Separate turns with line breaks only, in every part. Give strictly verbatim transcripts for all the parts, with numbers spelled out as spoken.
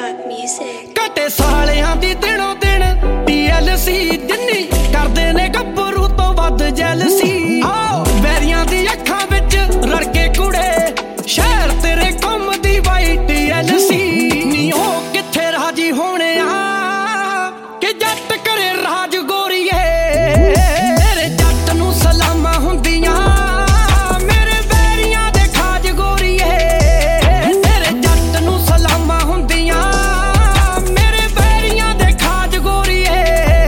Dark music.
ਘਟੇ ਸਾਲਿਆਂ ਦੀ ਦਿਨੋਂ ਦਿਨ ਟੀ ਐਲ ਸੀ ਜਿੰਨੀ ਕਰਦੇ ਨੇ ਗੱਭਰੂ ਤੋਂ ਵੱਧ ਜੈਲਸੀ। ਆਓ ਵੈਰੀਆਂ ਦੀ ਅੱਖਾਂ ਵਿੱਚ ਰੜਕੇ ਕੁੜੇ ਸ਼ਹਿਰ ਤੇਰੇ ਘੁੰਮਦੀ ਵਾਈ ਟੀ ਐਲ ਸੀ। ਨੀ ਉਹ ਕਿੱਥੇ ਰਾਜੀ ਹੋਣੇ ਆ ਕਿ ਜੱਟ ਕਰੇ ਰਾਜ ਗੋਰੀਏ। ਤੇਰੇ ਜੱਟ ਨੂੰ ਸਲਾਮਾਂ ਹੁੰਦੀਆਂ ਮੇਰੇ ਵੈਰੀਆਂ ਦੇ ਖਾਜ ਗੋਰੀਏ। ਤੇਰੇ ਜੱਟ ਨੂੰ ਸਲਾਮਾਂ ਹੁੰਦੀਆਂ ਮੇਰੇ ਵੈਰੀਆਂ ਦੇ ਖਾਜ ਗੋਰੀਏ।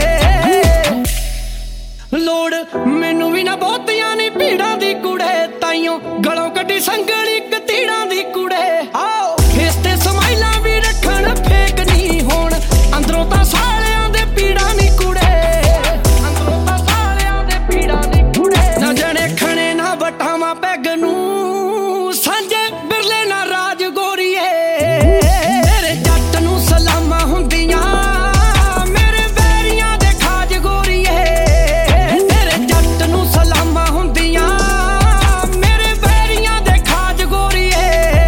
ਲੋੜ ਮੈਨੂੰ ਵੀ ਨਾ ਬਹੁਤੀਆਂ ਨੀ ਭੀੜਾਂ ਦੀ ਕੁੜੇ ਤਾਈਓ ਗਲੋਂ ਕੱਢੀ ਸੰਗਲੀ ਕਤੀੜਾਂ ਦੀ ਕੁੜੇ। ਆਓ ਫੇਸ ਤੇ ਸਮਾਈਲਾਂ ਵੀ ਰੱਖਣ ਫੇਕ ਨਹੀਂ ਹੋਣ ਅੰਦਰੋਂ ਤਾਂ ਸਾਲਿਆਂ ਦੇ ਪੀੜਾਂ ਨੀ ਕੁੜੇ। ਅੰਦਰੋਂ ਤਾਂ ਸਾਲਿਆਂ ਦੇ ਪੀੜਾਂ ਨੀ ਕੁੜੇ। ਨਾ ਜਣੇ ਖਣੇ ਨਾ ਵਟਾਵਾਂ ਪੈਗ ਨੂੰ ਸਾਂਝੇ ਬਿਰਲੇ ਨਾ ਰਾਜ ਗੋਰੀਏ। ਤੇਰੇ ਜੱਟ ਨੂੰ ਸਲਾਮਾਂ ਹੁੰਦੀਆਂ ਮੇਰੇ ਵੈਰੀਆਂ ਦੇ ਖਾਜ ਗੋਰੀਏ। ਤੇਰੇ ਜੱਟ ਨੂੰ ਸਲਾਮਾਂ ਹੁੰਦੀਆਂ ਮੇਰੇ ਵੈਰੀਆਂ ਦੇ ਖਾਜ ਗੋਰੀਏ।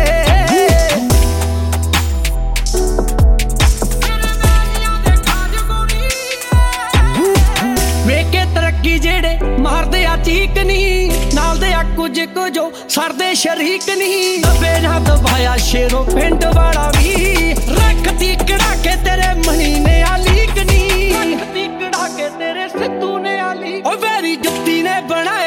ਵੇਖ ਕੇ ਤਰੱਕੀ ਜਿਹੜੇ ਮਾਰਦੇ ਆ ਚੀਕ ਨੀ ਨਾਲ ਦੇ ਆ ਕੁਝ ਕੁਝੋ ਸਰਦੇ ਸ਼ਰੀਕ ਨੀ। ਦਬੇ ਨਾ ਦਬਾਇਆ ਸ਼ੇਰੋ ਪਿੰਡ ਵਾਲਾ ਵੀ ਰੱਖਤੀ ਕੜਾ ਕੇ ਤੇਰੇ ਮਣੀ ਨੇ ਆ ਲੀਕ ਨੀ। ਰੱਖਤੀ ਕੜਾ ਕੇ ਤੇਰੇ ਸਿੱਧੂ ਨੇ ਆ ਲੀਕ। ਓ ਵੈਰੀ ਜੁੱਤੀ ਨੇ ਬਣਾ